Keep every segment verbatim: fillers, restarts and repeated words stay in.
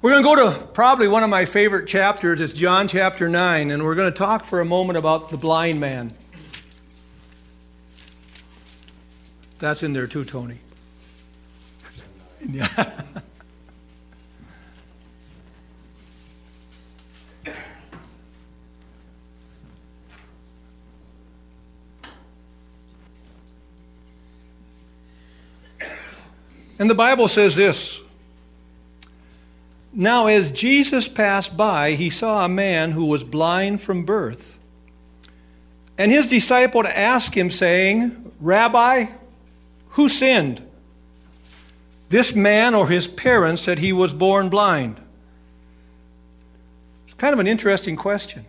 We're going to go to probably one of my favorite chapters. It's John chapter nine, and we're going to talk for a moment about the blind man. That's in there too, Tony. Yeah. And the Bible says this. Now, as Jesus passed by, he saw a man who was blind from birth. And his disciple asked him, saying, Rabbi, who sinned, this man or his parents, that he was born blind? It's kind of an interesting question.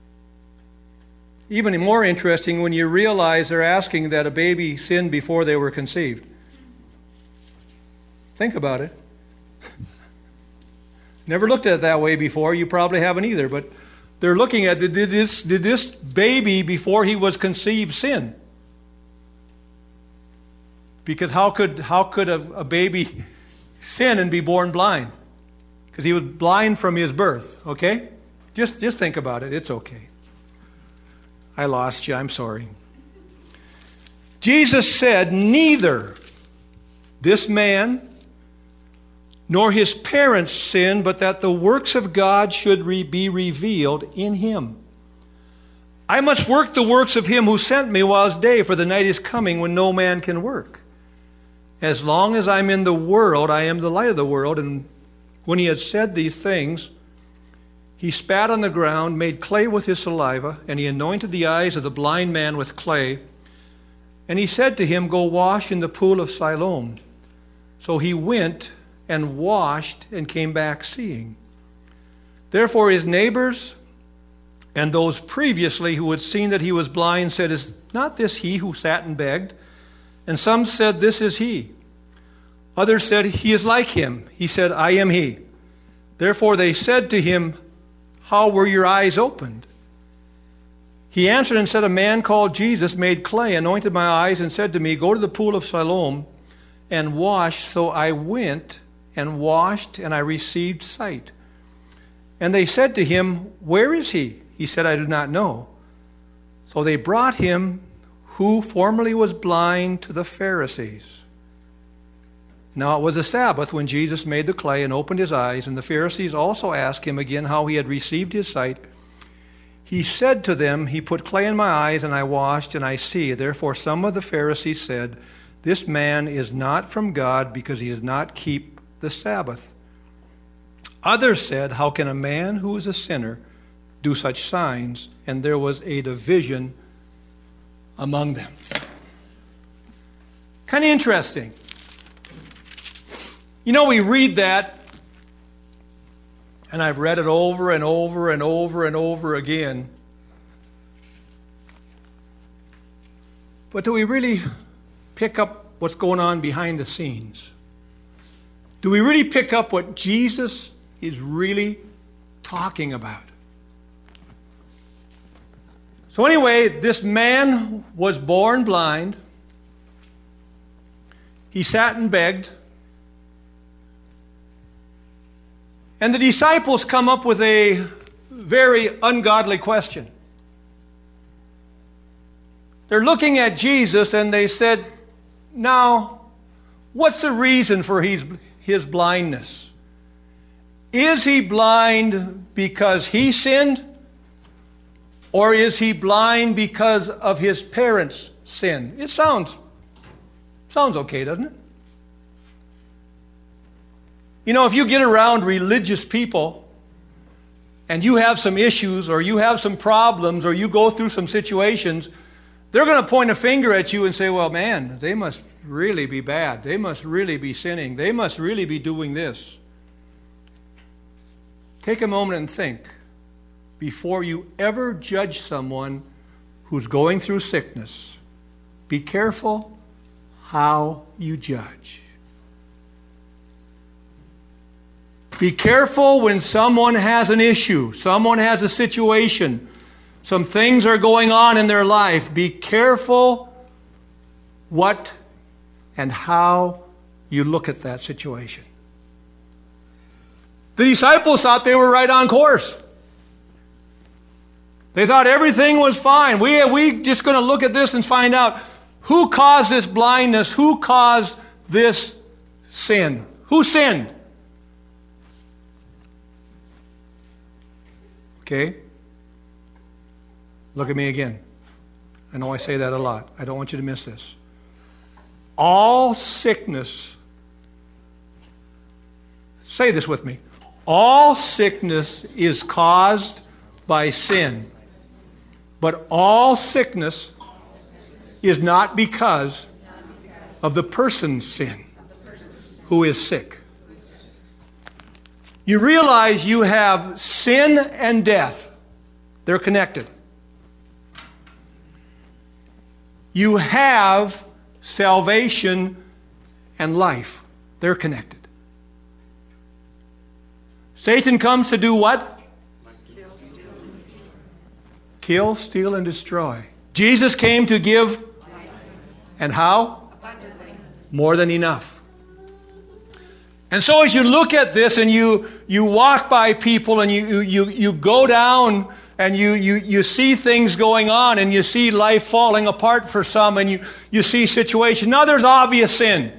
Even more interesting when you realize they're asking that a baby sinned before they were conceived. Think about it. Never looked at it that way before. You probably haven't either. But they're looking at, did this, did this baby before he was conceived sin? Because how could, how could a, a baby sin and be born blind? Because he was blind from his birth, okay? Just, just think about it. It's okay. I lost you. I'm sorry. Jesus said, neither this man nor his parents sinned, but that the works of God should re- be revealed in him. I must work the works of him who sent me while it's day, for the night is coming when no man can work. As long as I'm in the world, I am the light of the world. And when he had said these things, he spat on the ground, made clay with his saliva, and he anointed the eyes of the blind man with clay. And he said to him, go wash in the pool of Siloam. So he went and washed and came back seeing. Therefore his neighbors and those previously who had seen that he was blind said, is not this he who sat and begged? And some said, this is he. Others said, he is like him. He said, I am he. Therefore they said to him, how were your eyes opened? He answered and said, a man called Jesus made clay, anointed my eyes, and said to me, go to the pool of Siloam and wash. So I went and washed, and I received sight. And they said to him, where is he? He said, I do not know. So they brought him, who formerly was blind, to the Pharisees. Now it was the Sabbath when Jesus made the clay and opened his eyes, and the Pharisees also asked him again how he had received his sight. He said to them, he put clay in my eyes, and I washed, and I see. Therefore some of the Pharisees said, this man is not from God, because he does not keep the Sabbath. Others said, how can a man who is a sinner do such signs? And there was a division among them. Kind of interesting. You know, we read that, and I've read it over and over and over and over again. But do we really pick up what's going on behind the scenes? Do we really pick up what Jesus is really talking about? So anyway, this man was born blind. He sat and begged. And the disciples come up with a very ungodly question. They're looking at Jesus and they said, now, what's the reason for his, his blindness? Is he blind because he sinned? Or is he blind because of his parents' sin? It sounds, sounds okay, doesn't it? You know, if you get around religious people and you have some issues or you have some problems or you go through some situations, they're going to point a finger at you and say, well, man, they must really be bad. They must really be sinning. They must really be doing this. Take a moment and think before you ever judge someone who's going through sickness. Be careful how you judge. Be careful when someone has an issue, someone has a situation, some things are going on in their life. Be careful what and how you look at that situation. The disciples thought they were right on course. They thought everything was fine. We we just going to look at this and find out who caused this blindness, who caused this sin. Who sinned? Okay? Look at me again. I know I say that a lot. I don't want you to miss this. All sickness, say this with me. All sickness is caused by sin. But all sickness is not because of the person's sin who is sick. You realize you have sin and death. They're connected. You have salvation and life. They're connected. Satan comes to do what? Kill, steal, and destroy. Kill, steal, and destroy. Jesus came to give. Life. And how? Abundantly. More than enough. And so as you look at this and you, you walk by people and you, you, you go down and you, you, you see things going on and you see life falling apart for some and you, you see situations. Now there's obvious sin.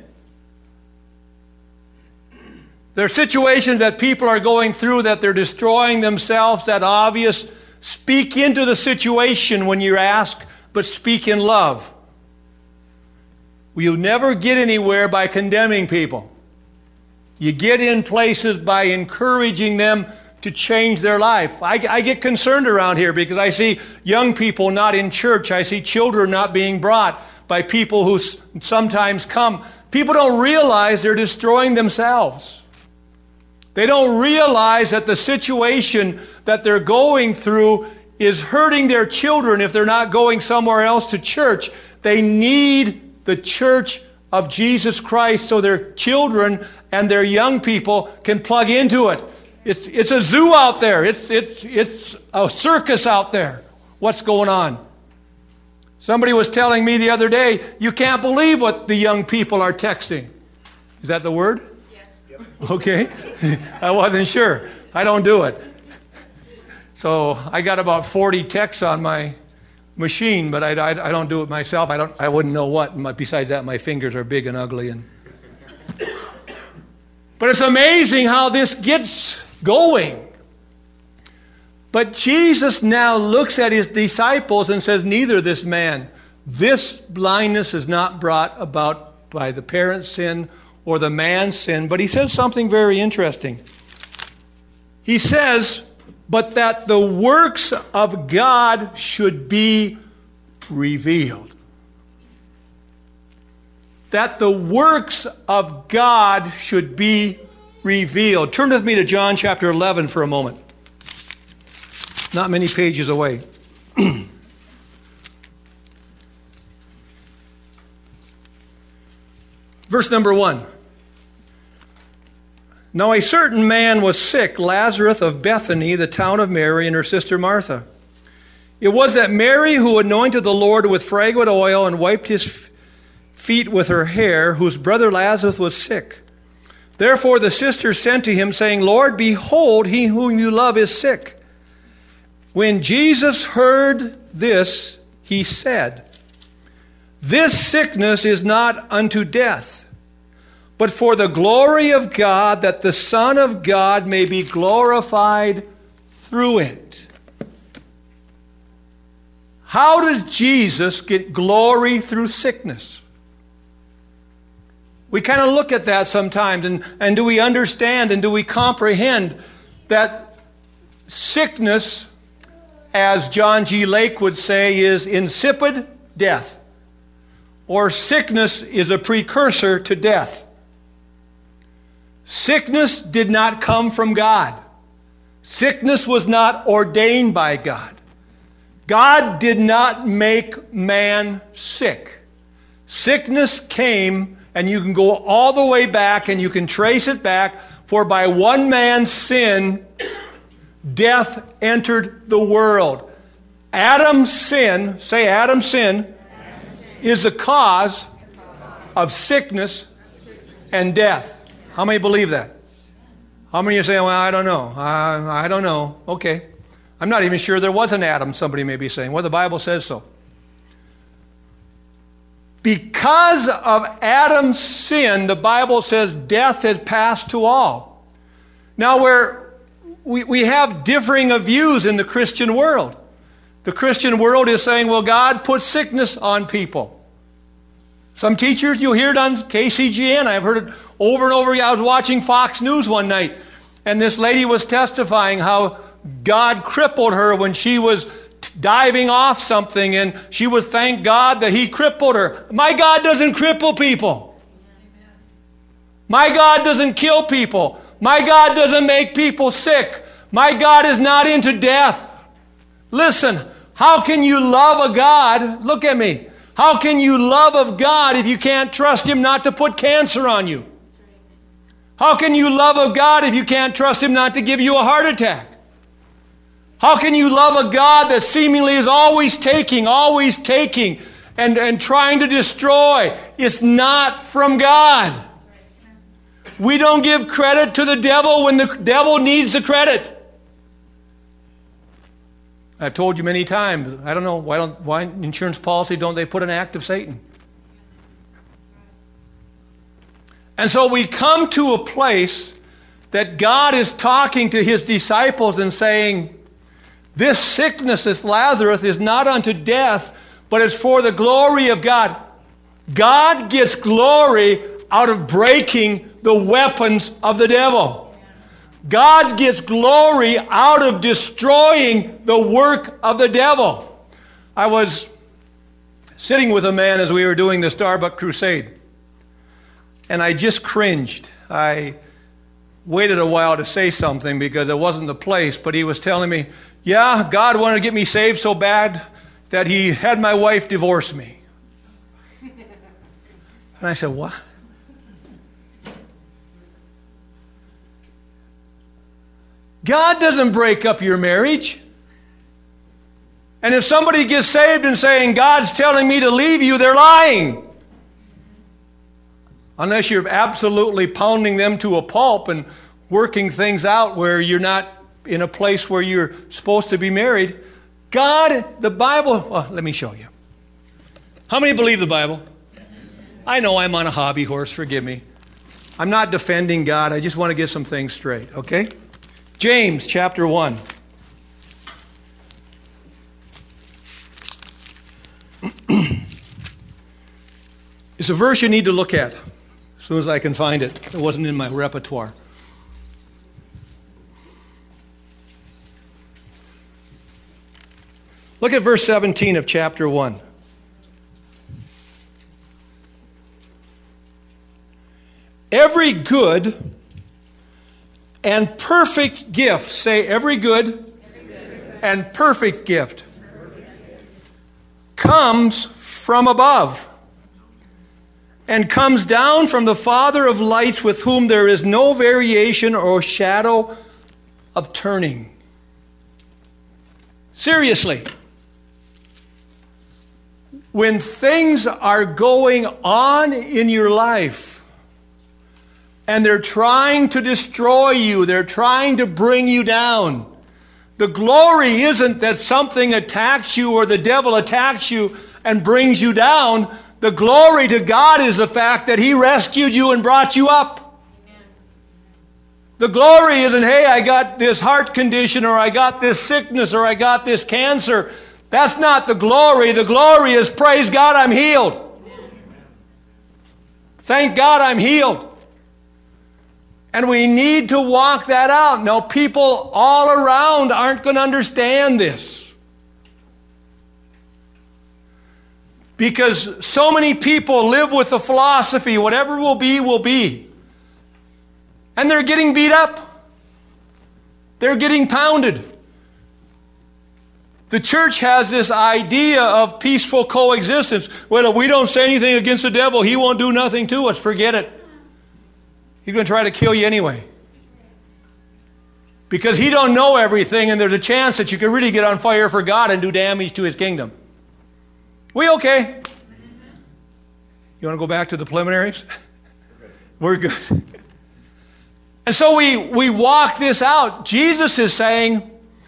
There are situations that people are going through that they're destroying themselves, that obvious. Speak into the situation when you're asked, but speak in love. You'll never get anywhere by condemning people. You get in places by encouraging them to change their life. I, I get concerned around here because I see young people not in church. I see children not being brought by people who s- sometimes come. People don't realize they're destroying themselves. They don't realize that the situation that they're going through is hurting their children if they're not going somewhere else to church. They need the church of Jesus Christ so their children and their young people can plug into it. It's, it's a zoo out there. It's, it's, it's a circus out there. What's going on? Somebody was telling me the other day, you can't believe what the young people are texting. Is that the word? Yes. Okay. I wasn't sure. I don't do it. So I got about forty texts on my machine, but I, I, I don't do it myself. I don't. I wouldn't know what. Besides that, my fingers are big and ugly. And but it's amazing how this gets going. But Jesus now looks at his disciples and says, neither this man, this blindness is not brought about by the parent's sin or the man's sin. But he says something very interesting. He says, but that the works of God should be revealed. That the works of God should be revealed. Turn with me to John chapter eleven for a moment. Not many pages away. Verse number one. Now a certain man was sick, Lazarus of Bethany, the town of Mary, and her sister Martha. It was that Mary who anointed the Lord with fragrant oil and wiped his feet with her hair, whose brother Lazarus was sick. Therefore the sisters sent to him, saying, Lord, behold, he whom you love is sick. When Jesus heard this, he said, this sickness is not unto death, but for the glory of God, that the Son of God may be glorified through it. How does Jesus get glory through sickness? We kind of look at that sometimes, and, and do we understand and do we comprehend that sickness, as John G. Lake would say, is insipid death, or sickness is a precursor to death. Sickness did not come from God. Sickness was not ordained by God. God did not make man sick. Sickness came, and you can go all the way back and you can trace it back, for by one man's sin, death entered the world. Adam's sin, say Adam's sin, Adam's sin. is the cause of sickness and death. How many believe that? How many are saying, well, I don't know. Uh, I don't know. Okay. I'm not even sure there was an Adam, somebody may be saying. Well, the Bible says so. Because of Adam's sin, the Bible says death had passed to all. Now, we're, we, we have differing of views in the Christian world. The Christian world is saying, well, God put sickness on people. Some teachers, you'll hear it on K C G N. I've heard it over and over. I was watching Fox News one night, and this lady was testifying how God crippled her when she was diving off something, and she would thank God that He crippled her. My God doesn't cripple people. My God doesn't kill people. My God doesn't make people sick. My God is not into death. Listen, how can you love a God? Look at me. How can you love of God if you can't trust Him not to put cancer on you? How can you love of God if you can't trust Him not to give you a heart attack? How can you love a God that seemingly is always taking, always taking, and, and trying to destroy? It's not from God. We don't give credit to the devil when the devil needs the credit. I've told you many times, I don't know, why don't why insurance policy don't they put an act of Satan? And so we come to a place that God is talking to His disciples and saying, this sickness, this Lazarus, is not unto death, but it's for the glory of God. God gets glory out of breaking the weapons of the devil. God gets glory out of destroying the work of the devil. I was sitting with a man as we were doing the Starbuck Crusade, and I just cringed. I waited a while to say something because it wasn't the place, but he was telling me, yeah, God wanted to get me saved so bad that He had my wife divorce me. And I said, what? God doesn't break up your marriage. And if somebody gets saved and saying, God's telling me to leave you, they're lying. Unless you're absolutely pounding them to a pulp and working things out where you're not in a place where you're supposed to be married. God, the Bible, well, let me show you. How many believe the Bible? I know I'm on a hobby horse, forgive me. I'm not defending God, I just want to get some things straight, okay? James chapter one. It's a verse you need to look at as soon as I can find it. It wasn't in my repertoire. Look at verse seventeen of chapter one. Every good and perfect gift, say every good, every good. and perfect gift, perfect gift comes from above and comes down from the Father of lights, with whom there is no variation or shadow of turning. Seriously. When things are going on in your life and they're trying to destroy you, they're trying to bring you down, the glory isn't that something attacks you or the devil attacks you and brings you down. The glory to God is the fact that He rescued you and brought you up. Amen. The glory isn't, hey, I got this heart condition, or I got this sickness, or I got this cancer. That's not the glory. The glory is, praise God, I'm healed. Amen. Thank God I'm healed. And we need to walk that out. Now, people all around aren't going to understand this. Because so many people live with the philosophy, whatever will be, will be. And they're getting beat up. They're getting pounded. The church has this idea of peaceful coexistence. Well, if we don't say anything against the devil, he won't do nothing to us. Forget it. He's going to try to kill you anyway. Because he don't know everything, and there's a chance that you could really get on fire for God and do damage to His kingdom. We okay? You want to go back to the preliminaries? We're good. And so we, we walk this out. Jesus is saying,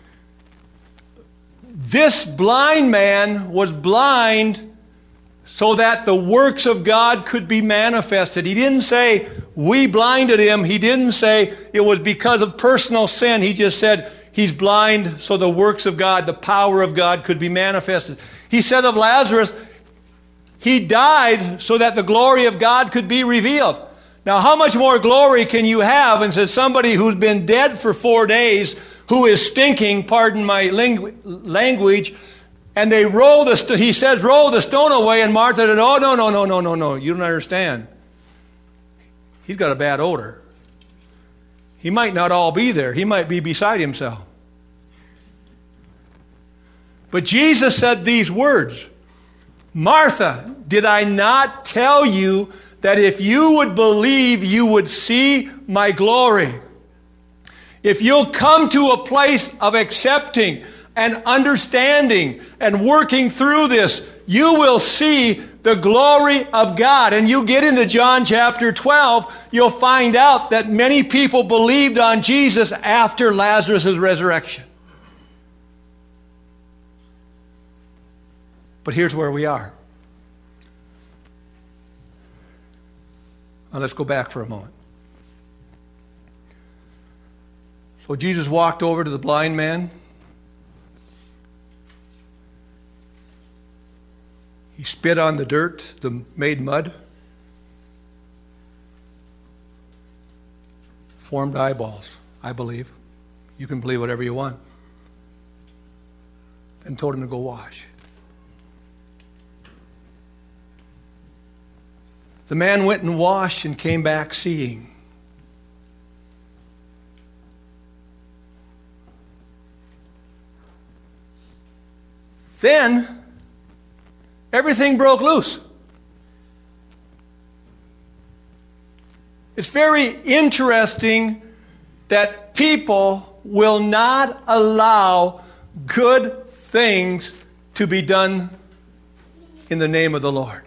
this blind man was blind so that the works of God could be manifested. He didn't say, we blinded him. He didn't say it was because of personal sin. He just said, he's blind so the works of God, the power of God could be manifested. He said of Lazarus, he died so that the glory of God could be revealed. Now, how much more glory can you have? And says somebody who's been dead for four days, who is stinking, pardon my ling- language, and they roll the, st- he says, roll the stone away, and Martha said, oh, no, no, no, no, no, no, you don't understand. He's got a bad odor. He might not all be there. He might be beside himself. But Jesus said these words, Martha, did I not tell you that if you would believe, you would see my glory? If you'll come to a place of accepting and understanding and working through this, you will see the glory of God. And you get into John chapter twelve, you'll find out that many people believed on Jesus after Lazarus' resurrection. But here's where we are. Now let's go back for a moment. So Jesus walked over to the blind man. He spit on the dirt, the made mud, formed eyeballs, I believe. You can believe whatever you want. And told him to go wash. The man went and washed and came back seeing. Then, everything broke loose. It's very interesting that people will not allow good things to be done in the name of the Lord.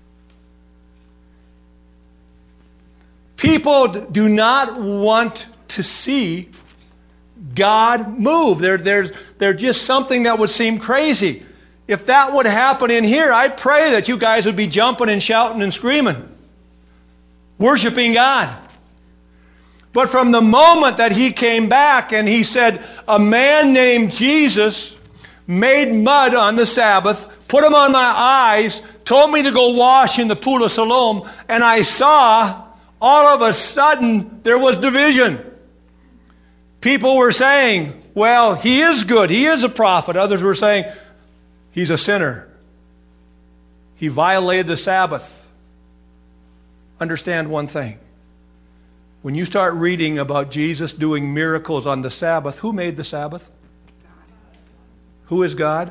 People do not want to see God move. There, there's, there's just something that would seem crazy. If that would happen in here, I pray that you guys would be jumping and shouting and screaming, worshiping God. But from the moment that he came back and he said, a man named Jesus made mud on the Sabbath, put them on my eyes, told me to go wash in the pool of Siloam, and I saw, all of a sudden, there was division. People were saying, well, he is good, he is a prophet. Others were saying, he's a sinner. He violated the Sabbath. Understand one thing. When you start reading about Jesus doing miracles on the Sabbath, who made the Sabbath? Who is God?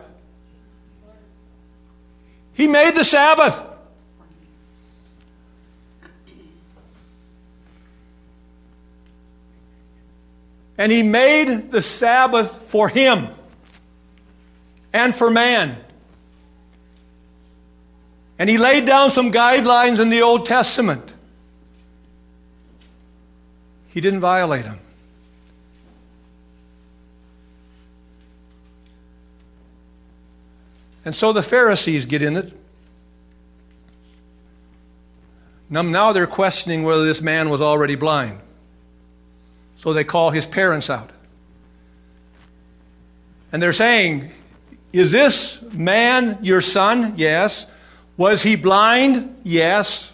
He made the Sabbath. And he made the Sabbath for him and for man. And he laid down some guidelines in the Old Testament. He didn't violate them. And so the Pharisees get in it. Now, now they're questioning whether this man was already blind. So they call his parents out. And they're saying, is this man your son? Yes. Was he blind? Yes.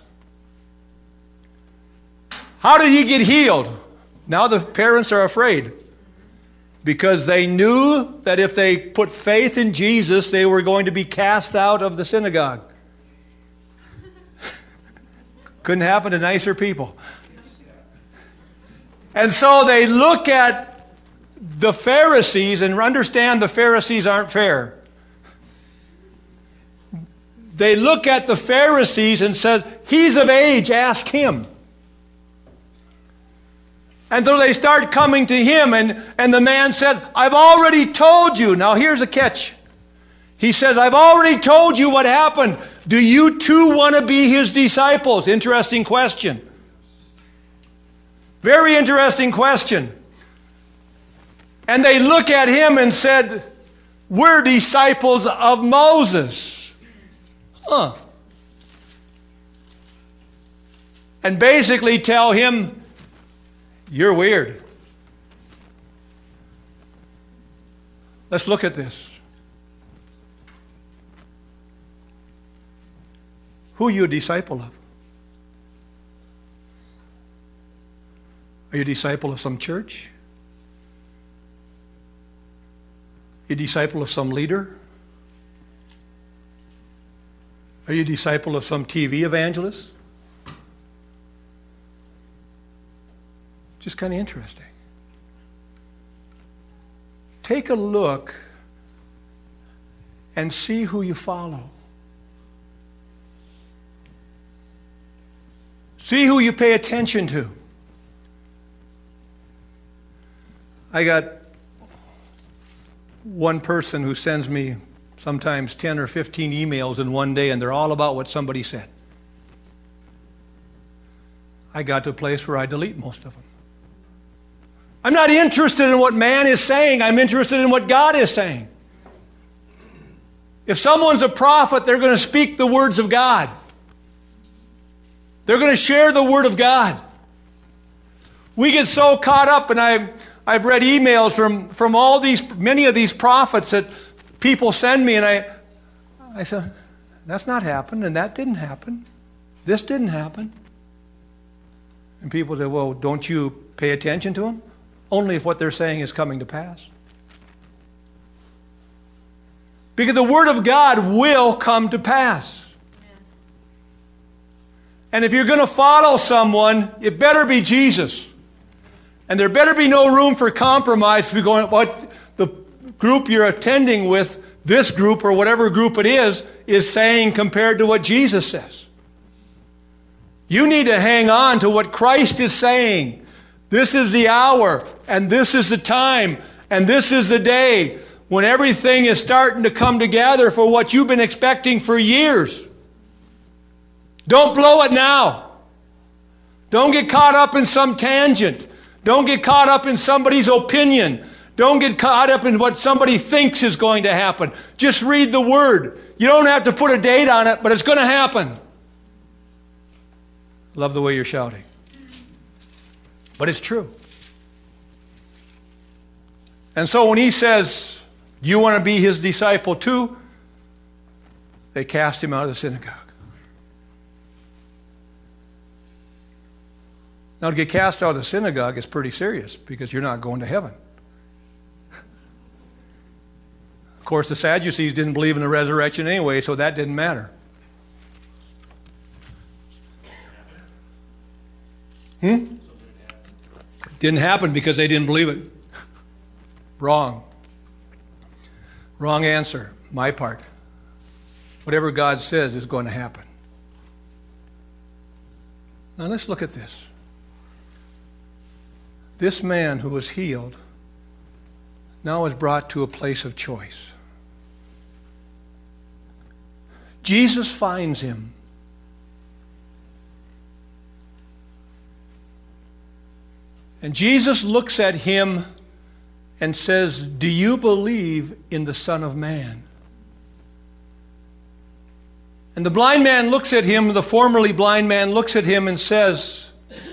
How did he get healed? Now the parents are afraid because they knew that if they put faith in Jesus, they were going to be cast out of the synagogue. Couldn't happen to nicer people. And so they look at the Pharisees and understand the Pharisees aren't fair. They look at the Pharisees and says, he's of age, ask him. And so they start coming to him, and, and the man said, I've already told you. Now here's a catch. He says, I've already told you what happened. Do you too want to be his disciples? Interesting question. Very interesting question. And they look at him and said, we're disciples of Moses. Huh. And basically tell him, you're weird. Let's look at this. Who are you a disciple of? Are you a disciple of some church? Are you a disciple of some leader? Are you a disciple of some T V evangelist? Just kind of interesting. Take a look and see who you follow. See who you pay attention to. I got one person who sends me sometimes ten or fifteen emails in one day, and they're all about what somebody said. I got to a place where I delete most of them. I'm not interested in what man is saying. I'm interested in what God is saying. If someone's a prophet, they're going to speak the words of God. They're going to share the word of God. We get so caught up, and I've, I've read emails from, from all these, many of these prophets that people send me, and I, I said, that's not happened, and that didn't happen. This didn't happen. And people say, well, don't you pay attention to them? Only if what they're saying is coming to pass. Because the word of God will come to pass. And if you're going to follow someone, it better be Jesus. And there better be no room for compromise if you're going, what the group you're attending with, this group or whatever group it is, is saying compared to what Jesus says. You need to hang on to what Christ is saying. This is the hour, and this is the time, and this is the day when everything is starting to come together for what you've been expecting for years. Don't blow it now. Don't get caught up in some tangent. Don't get caught up in somebody's opinion. Don't get caught up in what somebody thinks is going to happen. Just read the word. You don't have to put a date on it, but it's going to happen. Love the way you're shouting. But it's true. And so when he says, do you want to be his disciple too? They cast him out of the synagogue. Now, to get cast out of the synagogue is pretty serious because you're not going to heaven. Of course, the Sadducees didn't believe in the resurrection anyway, so that didn't matter. Hmm? Didn't happen because they didn't believe it. Wrong. Wrong answer, my part. Whatever God says is going to happen. Now let's look at this. This man who was healed now is brought to a place of choice. Jesus finds him. And Jesus looks at him and says, do you believe in the Son of Man? And the blind man looks at him, the formerly blind man looks at him and says,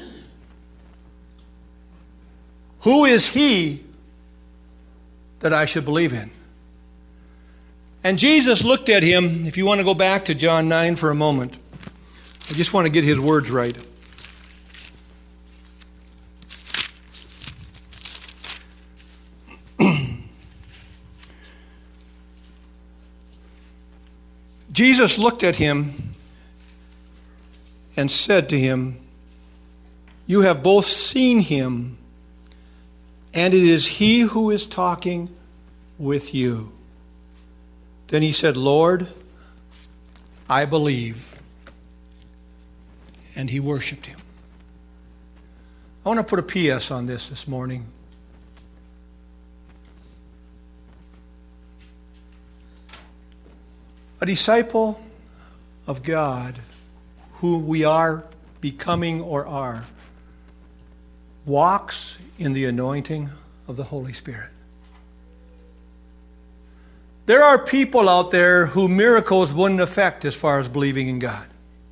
who is he that I should believe in? And Jesus looked at him. If you want to go back to John nine for a moment, I just want to get his words right. Jesus looked at him and said to him, you have both seen him, and it is he who is talking with you. Then he said, Lord, I believe. And he worshiped him. I want to put a P S on this this morning. A disciple of God, who we are becoming or are, walks in the anointing of the Holy Spirit. There are people out there who miracles wouldn't affect as far as believing in God.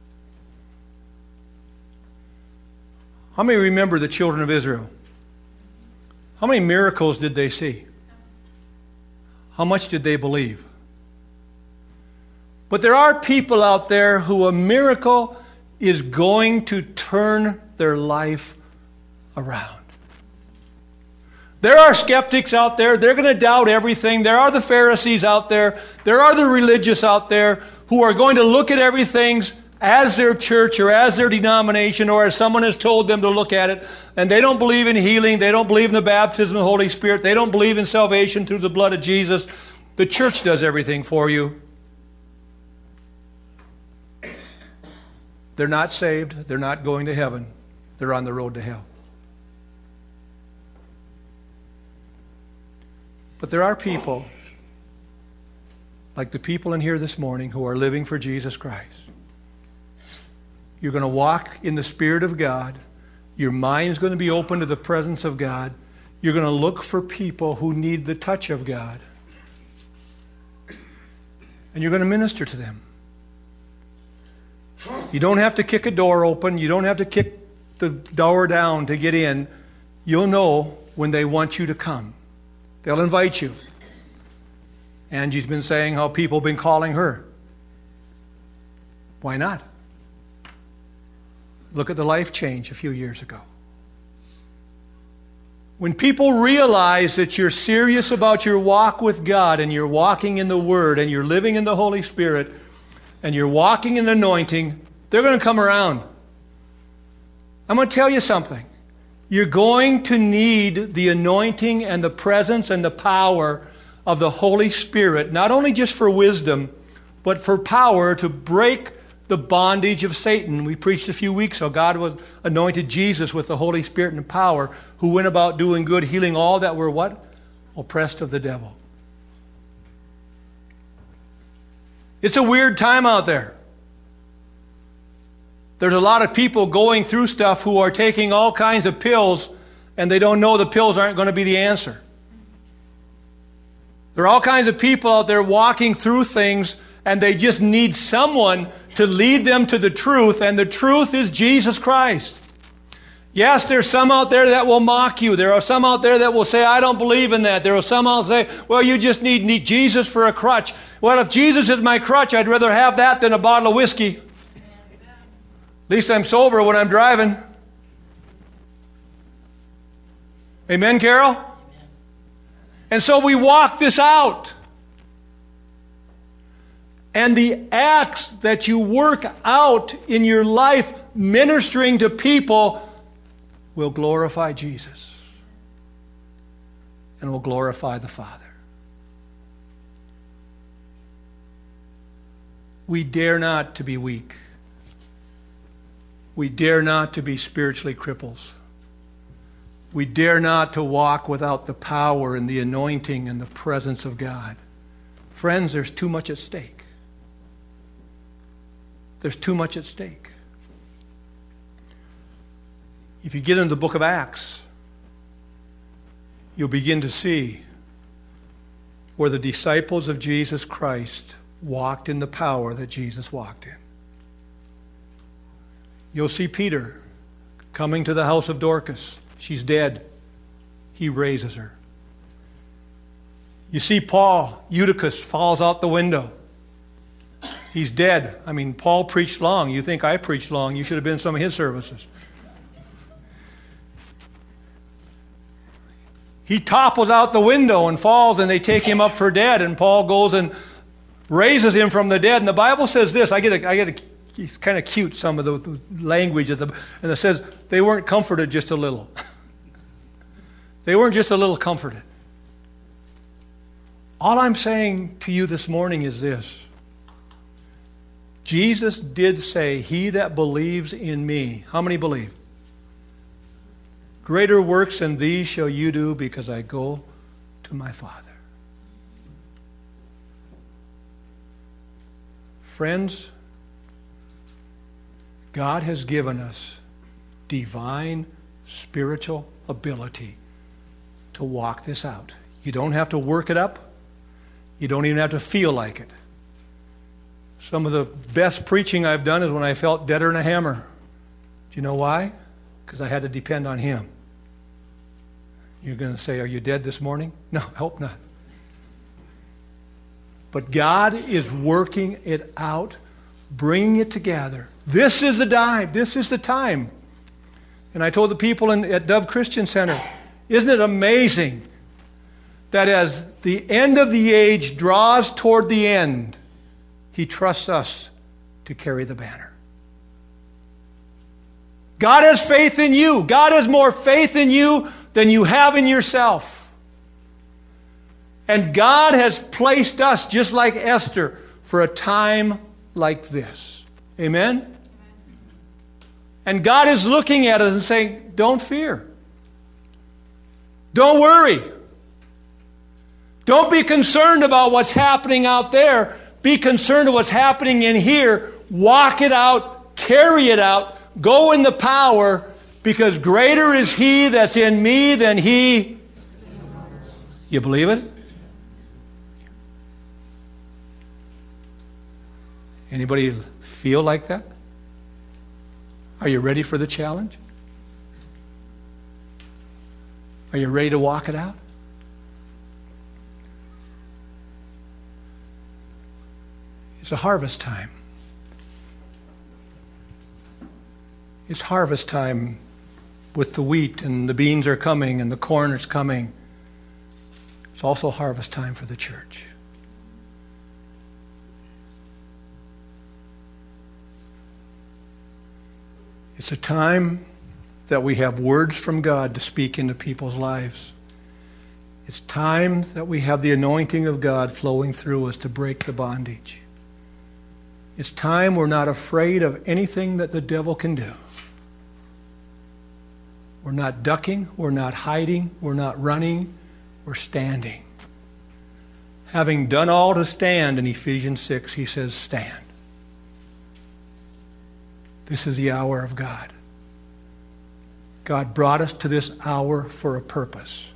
How many remember the children of Israel? How many miracles did they see? How much did they believe? But there are people out there who a miracle is going to turn their life around. There are skeptics out there. They're going to doubt everything. There are the Pharisees out there. There are the religious out there who are going to look at everything as their church or as their denomination or as someone has told them to look at it. And they don't believe in healing. They don't believe in the baptism of the Holy Spirit. They don't believe in salvation through the blood of Jesus. The church does everything for you. They're not saved. They're not going to heaven. They're on the road to hell. But there are people, like the people in here this morning, who are living for Jesus Christ. You're going to walk in the Spirit of God. Your mind's going to be open to the presence of God. You're going to look for people who need the touch of God. And you're going to minister to them. You don't have to kick a door open. You don't have to kick the door down to get in. You'll know when they want you to come. They'll invite you. Angie's been saying how people have been calling her. Why not? Look at the Life Change a few years ago. When people realize that you're serious about your walk with God and you're walking in the Word and you're living in the Holy Spirit and you're walking in anointing, they're going to come around. I'm going to tell you something. You're going to need the anointing and the presence and the power of the Holy Spirit, not only just for wisdom, but for power to break the bondage of Satan. We preached a few weeks ago. God was anointed Jesus with the Holy Spirit and power, who went about doing good, healing all that were what? Oppressed of the devil. It's a weird time out there. There's a lot of people going through stuff who are taking all kinds of pills, and they don't know the pills aren't going to be the answer. There are all kinds of people out there walking through things, and they just need someone to lead them to the truth, and the truth is Jesus Christ. Yes, there's some out there that will mock you. There are some out there that will say, I don't believe in that. There are some out there say, well, you just need, need Jesus for a crutch. Well, if Jesus is my crutch, I'd rather have that than a bottle of whiskey. At least I'm sober when I'm driving. Amen, Carol? Amen. And so we walk this out. And the acts that you work out in your life ministering to people will glorify Jesus and will glorify the Father. We dare not to be weak. We dare not to be spiritually cripples. We dare not to walk without the power and the anointing and the presence of God. Friends, there's too much at stake. There's too much at stake. If you get into the book of Acts, you'll begin to see where the disciples of Jesus Christ walked in the power that Jesus walked in. You'll see Peter coming to the house of Dorcas. She's dead. He raises her. You see Paul, Eutychus falls out the window. He's dead. I mean, Paul preached long. You think I preached long. You should have been in some of his services. He topples out the window and falls, and they take him up for dead, and Paul goes and raises him from the dead. And the Bible says this. I get a, I get a It's kind of cute, some of the language of the, and it says they weren't comforted just a little. They weren't just a little comforted. All I'm saying to you this morning is this. Jesus did say, he that believes in me. How many believe? Greater works than these shall you do, because I go to my Father. Friends, God has given us divine spiritual ability to walk this out. You don't have to work it up. You don't even have to feel like it. Some of the best preaching I've done is when I felt deader than a hammer. Do you know why? Because I had to depend on Him. You're going to say, are you dead this morning? No, I hope not. But God is working it out, bringing it together. This is the time. This is the time. And I told the people in, at Dove Christian Center, isn't it amazing that as the end of the age draws toward the end, He trusts us to carry the banner. God has faith in you. God has more faith in you than you have in yourself. And God has placed us, just like Esther, for a time like this. Amen? And God is looking at us and saying, don't fear. Don't worry. Don't be concerned about what's happening out there. Be concerned with what's happening in here. Walk it out. Carry it out. Go in the power, because greater is He that's in me than he. You believe it? Anybody feel like that? Are you ready for the challenge? Are you ready to walk it out? It's a harvest time. It's harvest time with the wheat, and the beans are coming and the corn is coming. It's also harvest time for the church. It's a time that we have words from God to speak into people's lives. It's time that we have the anointing of God flowing through us to break the bondage. It's time we're not afraid of anything that the devil can do. We're not ducking, we're not hiding, we're not running, we're standing. Having done all to stand in Ephesians six, he says, stand. This is the hour of God. God brought us to this hour for a purpose.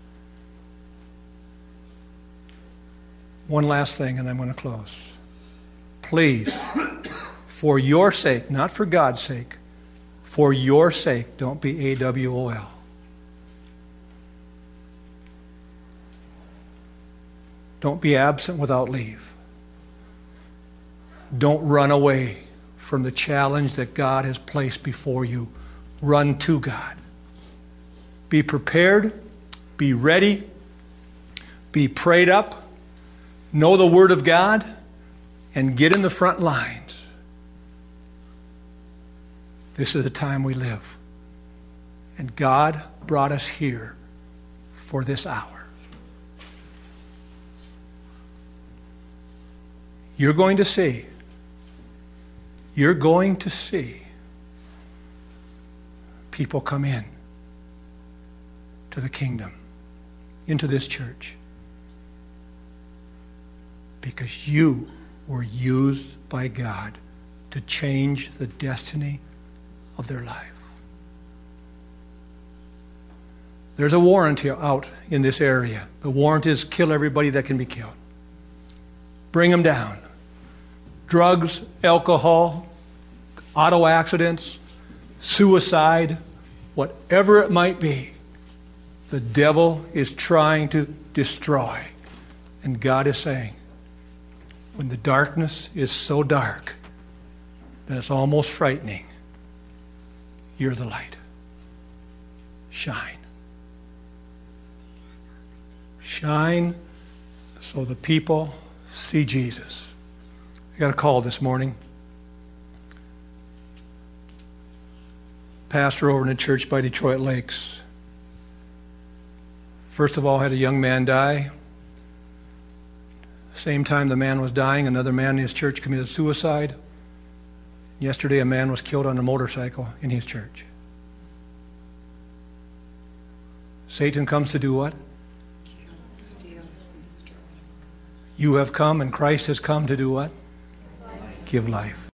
One last thing, and I'm going to close. Please, for your sake, not for God's sake, for your sake, don't be A W O L. Don't be absent without leave. Don't run away from the challenge that God has placed before you. Run to God. Be prepared. Be ready. Be prayed up. Know the Word of God. And get in the front lines. This is the time we live. And God brought us here for this hour. You're going to see. You're going to see people come in to the kingdom, into this church, because you were used by God to change the destiny of their life. There's a warrant here out in this area. The warrant is kill everybody that can be killed. Bring them down. Drugs, alcohol, auto accidents, suicide, whatever it might be, the devil is trying to destroy. And God is saying, when the darkness is so dark that it's almost frightening, you're the light. Shine. Shine so the people see Jesus. I got a call this morning. Pastor over in a church by Detroit Lakes. First of all, had a young man die. Same time the man was dying, another man in his church committed suicide. Yesterday, a man was killed on a motorcycle in his church. Satan comes to do what? Kill, steal, and destroy. You have come, and Christ has come to do what? Life. Give life.